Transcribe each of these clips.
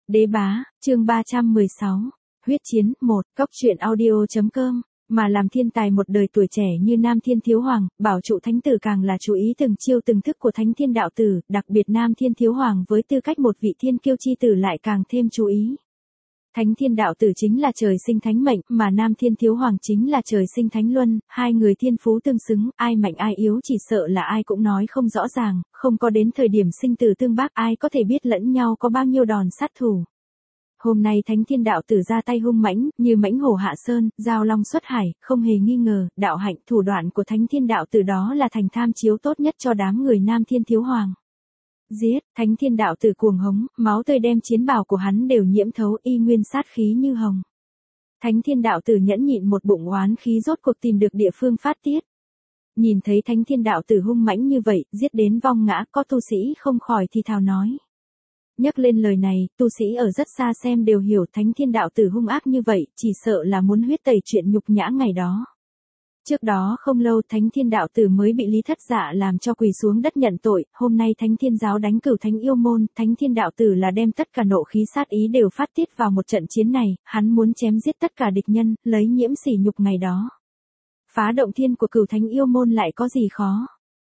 Đế bá, chương 316. Huyết chiến, 1, Cóc truyện audio.com. Mà làm thiên tài một đời tuổi trẻ như Nam Thiên Thiếu Hoàng, bảo trụ thánh tử càng là chú ý từng chiêu từng thức của thánh thiên đạo tử, đặc biệt Nam Thiên Thiếu Hoàng với tư cách một vị thiên kiêu chi tử lại càng thêm chú ý. Thánh thiên đạo tử chính là trời sinh thánh mệnh, mà Nam Thiên Thiếu Hoàng chính là trời sinh thánh luân, hai người thiên phú tương xứng, ai mạnh ai yếu chỉ sợ là ai cũng nói không rõ ràng, không có đến thời điểm sinh tử tương bác ai có thể biết lẫn nhau có bao nhiêu đòn sát thủ. Hôm nay thánh thiên đạo tử ra tay hung mãnh, như mãnh hổ hạ sơn, giao long xuất hải, không hề nghi ngờ, đạo hạnh thủ đoạn của thánh thiên đạo tử đó là thành tham chiếu tốt nhất cho đám người Nam Thiên Thiếu Hoàng. Giết, thánh thiên đạo tử cuồng hống, máu tươi đem chiến bào của hắn đều nhiễm thấu y nguyên sát khí như hồng. Thánh thiên đạo tử nhẫn nhịn một bụng oán khí rốt cuộc tìm được địa phương phát tiết. Nhìn thấy thánh thiên đạo tử hung mãnh như vậy, giết đến vong ngã, có tu sĩ không khỏi thì thào nói. Nhắc lên lời này, tu sĩ ở rất xa xem đều hiểu thánh thiên đạo tử hung ác như vậy, chỉ sợ là muốn huyết tẩy chuyện nhục nhã ngày đó. Trước đó không lâu thánh thiên đạo tử mới bị Lý Thất Dạ làm cho quỳ xuống đất nhận tội, hôm nay thánh thiên giáo đánh cửu thánh yêu môn, thánh thiên đạo tử là đem tất cả nộ khí sát ý đều phát tiết vào một trận chiến này, hắn muốn chém giết tất cả địch nhân, lấy nhiễm sỉ nhục ngày đó. Phá động thiên của cửu thánh yêu môn lại có gì khó.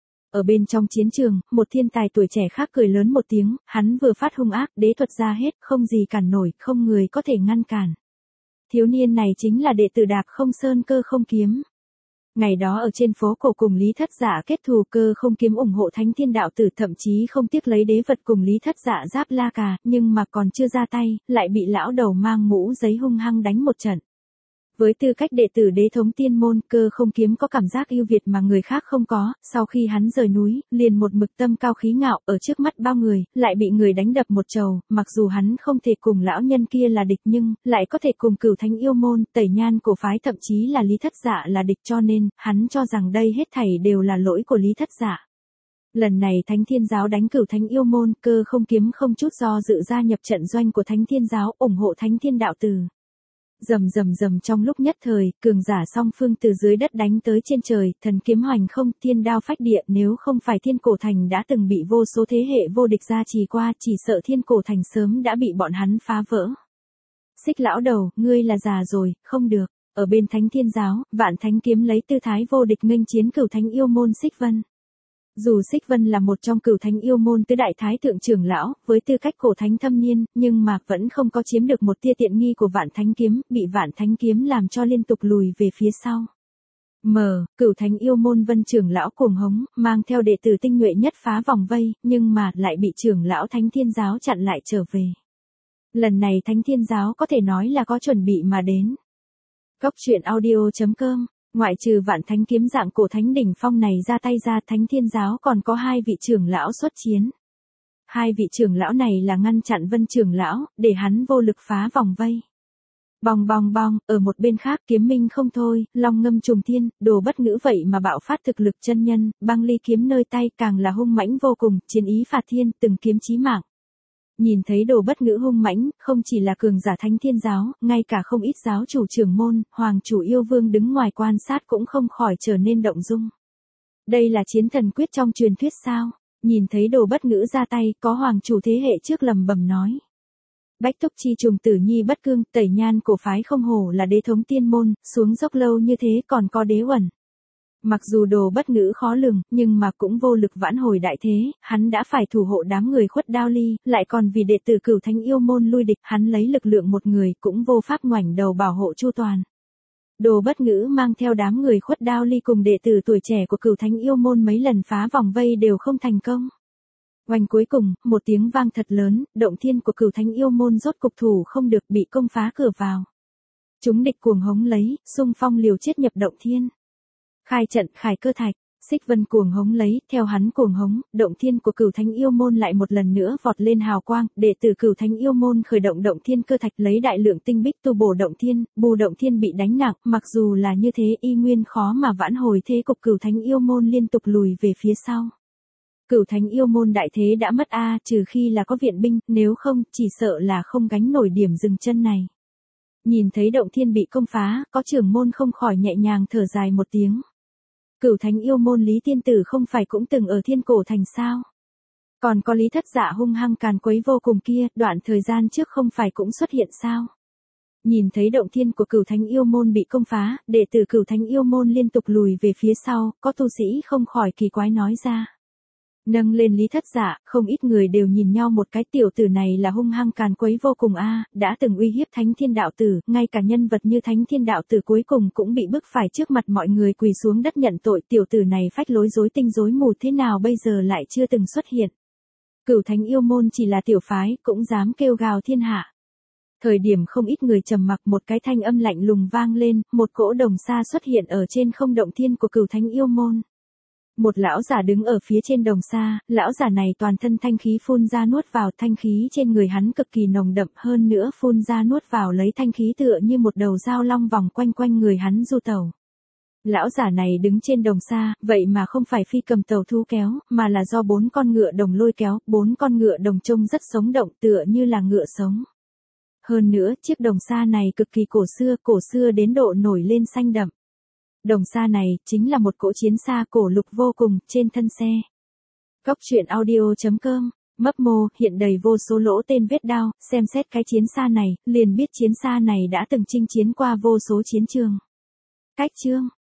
Ở bên trong chiến trường, một thiên tài tuổi trẻ khác cười lớn một tiếng, hắn vừa phát hung ác, đế thuật ra hết, không gì cản nổi, không người có thể ngăn cản. Thiếu niên này chính là đệ tử Đạp Không Sơn Cơ Không Kiếm. Ngày đó ở trên phố cổ cùng Lý Thất Dạ kết thù, Cơ Không Kiếm ủng hộ thánh thiên đạo tử, thậm chí không tiếc lấy đế vật cùng Lý Thất Dạ giáp la cà, nhưng mà còn chưa ra tay, lại bị lão đầu mang mũ giấy hung hăng đánh một trận. Với tư cách đệ tử đế thống tiên môn, Cơ Không Kiếm có cảm giác ưu việt mà người khác không có, sau khi hắn rời núi, liền một mực tâm cao khí ngạo, ở trước mắt bao người, lại bị người đánh đập một trầu, mặc dù hắn không thể cùng lão nhân kia là địch nhưng, lại có thể cùng cửu thánh yêu môn, Tẩy Nhan cổ phái thậm chí là Lý Thất Dạ là địch, cho nên, hắn cho rằng đây hết thảy đều là lỗi của Lý Thất Dạ. Lần này thánh thiên giáo đánh cửu thánh yêu môn, Cơ Không Kiếm không chút do dự gia nhập trận doanh của thánh thiên giáo, ủng hộ thánh thiên đạo tử. Rầm rầm rầm, trong lúc nhất thời, cường giả song phương từ dưới đất đánh tới trên trời, thần kiếm hoành không, thiên đao phách địa, nếu không phải Thiên Cổ Thành đã từng bị vô số thế hệ vô địch gia trì qua, chỉ sợ Thiên Cổ Thành sớm đã bị bọn hắn phá vỡ. Xích lão đầu, ngươi là già rồi, không được. Ở bên thánh thiên giáo, Vạn Thánh Kiếm lấy tư thái vô địch nghênh chiến cửu thánh yêu môn Xích Vân. Dù Xích Vân là một trong cửu thánh yêu môn tứ đại thái thượng trưởng lão, với tư cách cổ thánh thâm niên, nhưng mà vẫn không có chiếm được một tia tiện nghi của Vạn Thánh Kiếm, bị Vạn Thánh Kiếm làm cho liên tục lùi về phía sau. Cửu thánh yêu môn Vân trưởng lão cuồng hống, mang theo đệ tử tinh nhuệ nhất phá vòng vây, nhưng mà lại bị trưởng lão thánh thiên giáo chặn lại trở về. Lần này thánh thiên giáo có thể nói là có chuẩn bị mà đến. Cóc truyện audio.com. Ngoại trừ Vạn Thánh Kiếm dạng cổ thánh đỉnh phong này ra tay ra, thánh thiên giáo còn có hai vị trưởng lão xuất chiến. Hai vị trưởng lão này là ngăn chặn Vân trưởng lão, để hắn vô lực phá vòng vây. Bong bong bong, ở một bên khác kiếm minh không thôi, long ngâm trùng thiên, đồ bất ngữ vậy mà bạo phát thực lực chân nhân, băng ly kiếm nơi tay càng là hung mãnh vô cùng, chiến ý phạt thiên, từng kiếm chí mạng. Nhìn thấy đồ bất ngữ hung mãnh, không chỉ là cường giả thánh thiên giáo, ngay cả không ít giáo chủ trưởng môn, hoàng chủ yêu vương đứng ngoài quan sát cũng không khỏi trở nên động dung. Đây là chiến thần quyết trong truyền thuyết sao? Nhìn thấy đồ bất ngữ ra tay, có hoàng chủ thế hệ trước lầm bầm nói. Bách Túc Chi trùng tử nhi bất cương, Tẩy Nhan cổ phái không hổ là đế thống tiên môn, xuống dốc lâu như thế còn có đế uẩn. Mặc dù đồ bất ngữ khó lường, nhưng mà cũng vô lực vãn hồi đại thế, hắn đã phải thủ hộ đám người Khuất Đao Ly, lại còn vì đệ tử cửu thánh yêu môn lui địch, hắn lấy lực lượng một người cũng vô pháp ngoảnh đầu bảo hộ chu toàn. Đồ bất ngữ mang theo đám người Khuất Đao Ly cùng đệ tử tuổi trẻ của cửu thánh yêu môn mấy lần phá vòng vây đều không thành công. Oanh, cuối cùng, một tiếng vang thật lớn, động thiên của cửu thánh yêu môn rốt cục thủ không được, bị công phá cửa vào. Chúng địch cuồng hống lấy, xung phong liều chết nhập động thiên. Khai trận khải cơ thạch, Xích Vân cuồng hống lấy, theo hắn cuồng hống, động thiên của cửu thánh yêu môn lại một lần nữa vọt lên hào quang, đệ tử cửu thánh yêu môn khởi động động thiên cơ thạch lấy đại lượng tinh bích tu bổ động thiên, bù động thiên bị đánh nặng, mặc dù là như thế y nguyên khó mà vãn hồi thế cục cửu thánh yêu môn liên tục lùi về phía sau. Cửu thánh yêu môn đại thế đã mất trừ khi là có viện binh, nếu không, chỉ sợ là không gánh nổi điểm dừng chân này. Nhìn thấy động thiên bị công phá, có trưởng môn không khỏi nhẹ nhàng thở dài một tiếng. Cửu thánh yêu môn Lý Tiên Tử không phải cũng từng ở Thiên Cổ Thành sao? Còn có Lý Thất Dạ hung hăng càn quấy vô cùng kia, đoạn thời gian trước không phải cũng xuất hiện sao? Nhìn thấy động thiên của Cửu Thánh Yêu Môn bị công phá, đệ tử Cửu Thánh Yêu Môn liên tục lùi về phía sau, có tu sĩ không khỏi kỳ quái nói ra. Nâng lên Lý Thất Dạ, không ít người đều nhìn nhau một cái, tiểu tử này là hung hăng càn quấy vô cùng a, đã từng uy hiếp Thánh Thiên Đạo Tử, ngay cả nhân vật như Thánh Thiên Đạo Tử cuối cùng cũng bị bức phải trước mặt mọi người quỳ xuống đất nhận tội, tiểu tử này phách lối rối tinh rối mù thế nào bây giờ lại chưa từng xuất hiện. Cửu Thánh Yêu Môn chỉ là tiểu phái, cũng dám kêu gào thiên hạ. Thời điểm không ít người trầm mặc, một cái thanh âm lạnh lùng vang lên, một cỗ đồng sa xuất hiện ở trên không động thiên của Cửu Thánh Yêu Môn. Một lão giả đứng ở phía trên đồng sa, lão giả này toàn thân thanh khí phun ra nuốt vào, thanh khí trên người hắn cực kỳ nồng đậm, hơn nữa phun ra nuốt vào lấy thanh khí tựa như một đầu dao long vòng quanh quanh người hắn du tẩu. Lão giả này đứng trên đồng sa, vậy mà không phải phi cầm tàu thu kéo, mà là do 4 con ngựa đồng lôi kéo, 4 con ngựa đồng trông rất sống động tựa như là ngựa sống. Hơn nữa, chiếc đồng sa này cực kỳ cổ xưa đến độ nổi lên xanh đậm. Đồng sa này, chính là một cỗ chiến xa cổ lục vô cùng, trên thân xe. Góc truyện audio.com, mấp mô, hiện đầy vô số lỗ tên vết đao, xem xét cái chiến xa này, liền biết chiến xa này đã từng chinh chiến qua vô số chiến trường. Cách chương